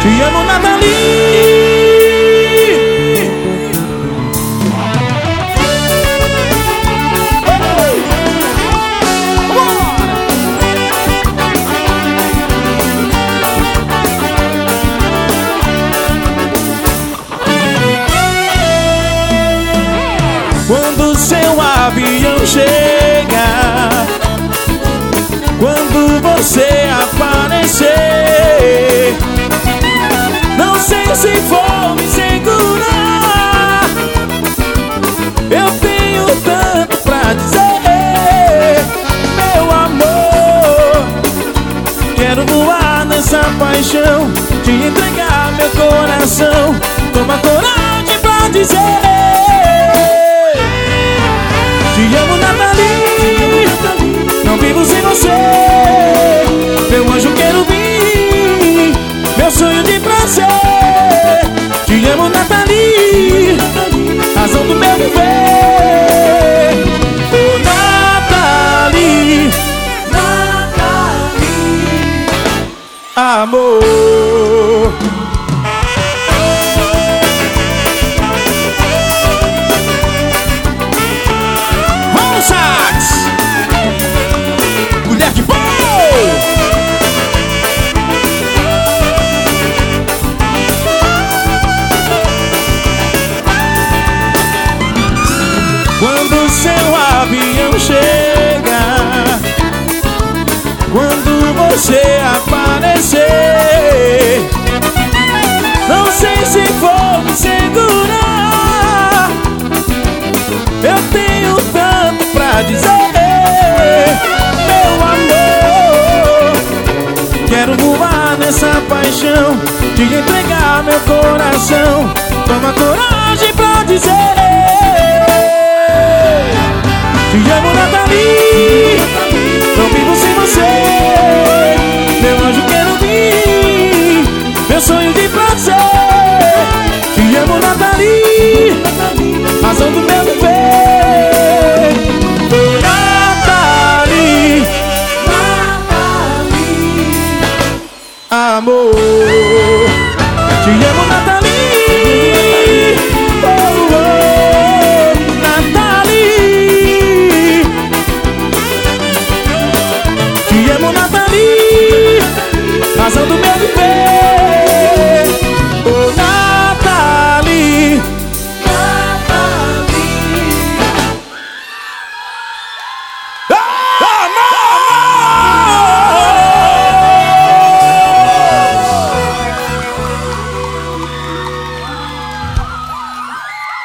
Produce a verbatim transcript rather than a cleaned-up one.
Te amo, Nathalie. Quando seu avião chega, quando você aparecer, não sei se vou me segurar. Eu tenho tanto pra dizer, meu amor. Quero voar nessa paixão, te entregar meu coração. Toma coragem pra dizer: te amo, Nathalie, não vivo sem você. Meu anjo querubim, meu sonho de prazer. Te amo, Nathalie, razão do meu viver. Oh, Nathalie, Nathalie, amor. Sax, mulher de bom. Quando seu avião chega, quando você aparecer, não sei se vou me segurar. Eu tenho tanto pra dizer, meu amor. Quero voar nessa paixão, te entregar meu coração. Toma coragem pra dizer: te amo, Nathalie, não vivo sem você. Meu anjo querubim, meu sonho de prazer. Te amo, Nathalie, razão do meu viver. Nathalie, Nathalie, amor.